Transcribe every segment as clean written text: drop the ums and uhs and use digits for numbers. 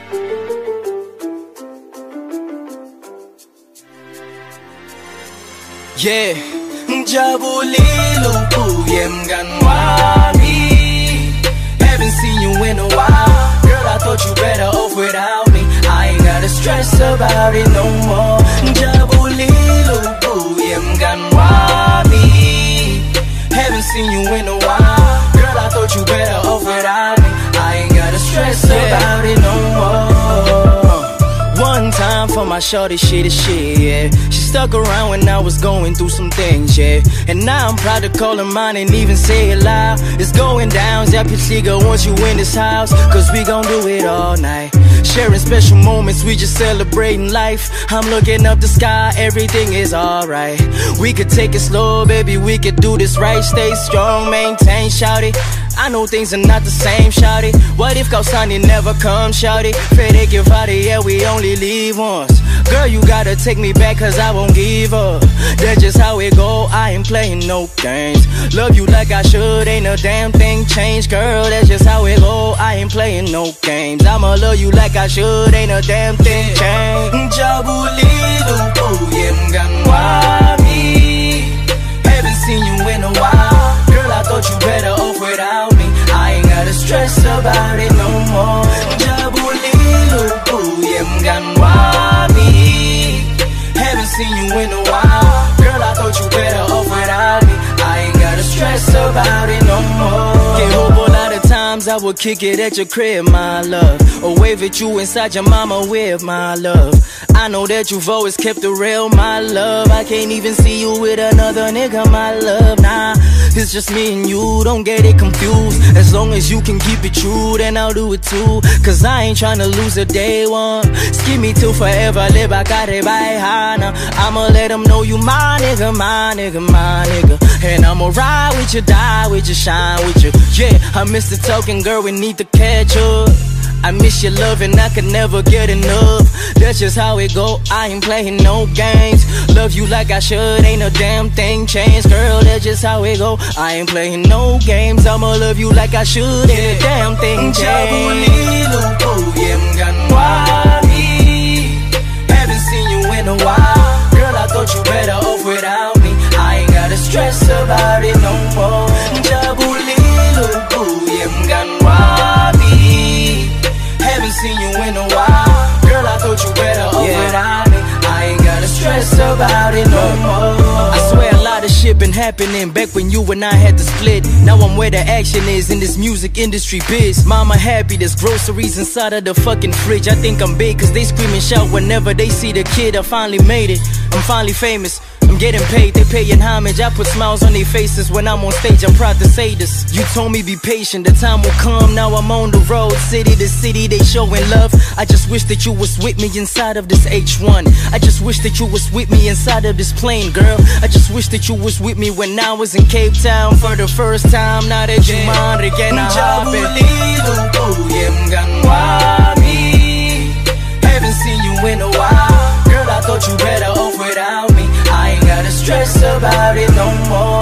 Yeah, Jabulilo Ganwami. Haven't seen you in a while. Girl, I thought you better off without me. I ain't gotta stress about it no more. Jabulilo Ganwami. Haven't seen you in a while. Girl, I thought you better off without me. I ain't gotta stress about it no more. One time for my shorty, she the shit, yeah. She stuck around when I was going through some things, yeah. And now I'm proud to call her mine and even say it loud. It's going down, Zapiciga wants you in this house, cause we gon' do it all night. Sharing special moments, we just celebrating life. I'm looking up the sky, everything is alright. We could take it slow, baby, we could do this right. Stay strong, maintain, shout it. I know things are not the same, shout it. What if Kausani never comes, shout it. Fede give out it, yeah, we only leave once. Girl, you gotta take me back, cause I won't give up. That's just how it go, I ain't playing no games. Love you like I should, ain't a damn thing changed. Girl, that's just how it go, I ain't playing no games. I'ma love you like I should, ain't a damn thing changed. Jabulilo Ganwami. Haven't seen you in a while. Girl, I thought you better off without me. I ain't gotta stress about it no more. Jabulilo Ganwami. Haven't seen you in a while. Girl, I thought you better off without me. I ain't gotta stress about it no more. Get hope a lot of times I would kick it at your crib, my love, or wave at you inside your mama with my love. I know that you've always kept it real, my love. I can't even see you with another nigga, my love. Nah, it's just me and you, don't get it confused. As long as you can keep it true, then I'll do it too. Cause I ain't tryna lose a day one. Skip me till forever, live I got it by Hana. I'ma let them know you my nigga, my nigga, my nigga. And I'ma ride with you, die with you, shine with you. Yeah, I miss the talking, girl, we need to catch up. I miss your love and I could never get enough. That's just how it go, I ain't playing no games. Love you like I should, ain't a damn thing changed. Girl, that's just how it go, I ain't playing no games. I'ma love you like I should, ain't a damn thing changed. Haven't seen you in a while. Girl, I thought you better off without me. I ain't gotta stress about it no more. Haven't seen you in a while. Girl, I thought you better off without me. I ain't gotta stress about it no more. I swear a lot of shit been happening back when you and I had to split. Now I'm where the action is in this music industry biz. Mama happy, there's groceries inside of the fucking fridge. I think I'm big cause they scream and shout whenever they see the kid. I finally made it, I'm finally famous, I'm getting paid, they paying homage. I put smiles on their faces when I'm on stage, I'm proud to say this. You told me be patient, the time will come. Now I'm on the road, city to city, they showing love. I just wish that you was with me inside of this H1. I just wish that you was with me inside of this plane, girl. I just wish that you was with me when I was in Cape Town for the first time. Now that you mind again, I hop in. Haven't seen you in a while. Girl, I thought you better off without me. I ain't gotta stress about it no more.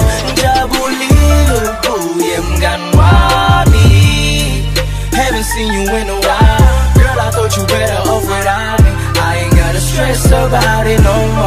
Haven't seen you in a while. Girl, I thought you better off without me. I ain't gotta stress about it no more.